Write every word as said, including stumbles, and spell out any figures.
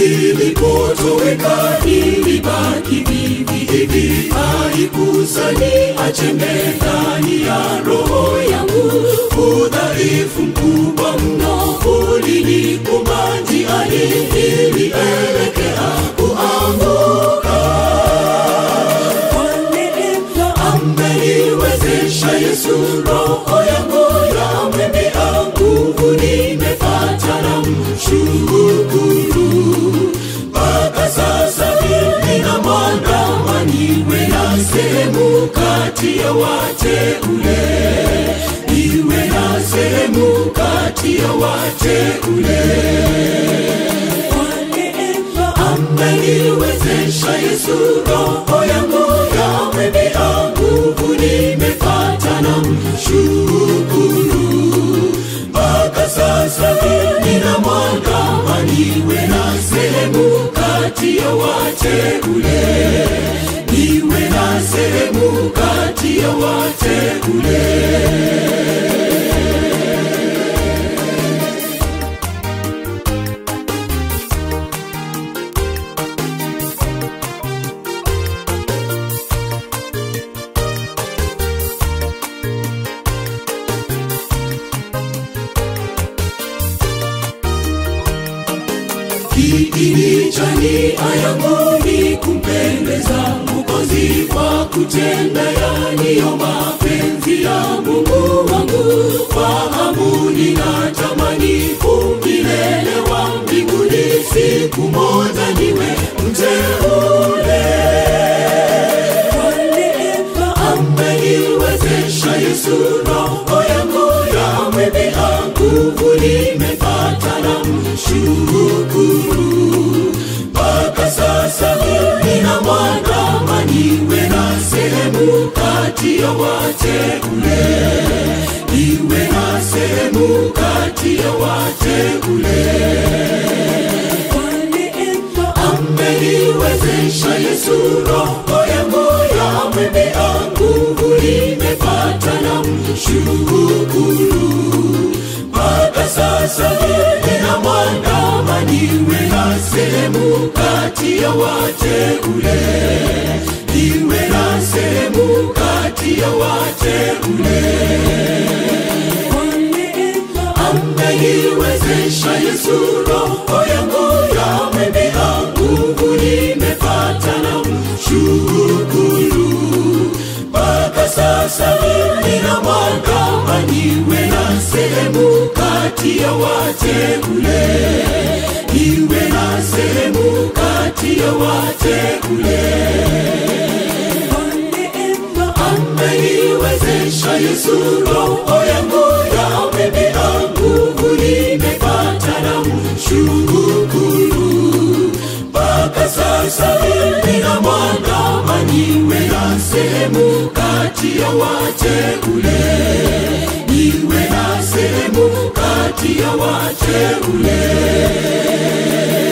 ilipotoweka ilibaki vivi hivi, haikusani chembe ndani ya roho yangu. Udhaifu mkubwa mno ulinikumba njiani, nilielekea kuanguka. Kwa neema ameniwezesha Yesu, roho yangu yamemea nguvu, nimepata na mshukuru. Mpaka sasa mimi na mwandama niwe na sehemu kati ya wateule, niwe na sehemu kati ya wateule. Kwa neema ameniwezesha Yesu, roho yangu yamemea nguvu, nimepata na mshukuru. Mpaka sasa mimi na mwandama niwe na sehemu kati ya wateule, niwe na sehemu kati ya wateule. Kiini cha nia yangu ni kumpendeza Mwokozi, kwa kutenda yaliyo mapenzi ya Mungu wangu. Fahamu ninatamani umilele wa mbinguni, siku moja niwe mteule. Kwa neema ameniwezesha Yesu, roho yangu yamemea nguvu, nimepata na mshukuru. Mpaka sasa mimi na mwandama niwe na sehemu kati ya wateule, niwe na sehemu kati ya wateule. Kwa neema ameniwezesha Yesu, roho yangu yamemea nguvu, nimepata na mshukuru. Mpaka sasa mimi na mwandama niwe na sehemu kati ya wateule, niwe na sehemu kati ya wateule. Kwa neema ameniwezesha Yesu, roho yangu yamemea nguvu, nimepata na mshukuru. Mpaka sasa mimi na mwandama niwe na sehemu kati ya wateule, niwe na sehemu kati ya wateule. Kwa neema ameniwezesha Yesu, roho yangu yamemea nguvu, nimepata na mshukuru. Mpaka sasa mimi na mwandama niwe na sehemu kati ya wateule, niwe na sehemu kati ya wateule.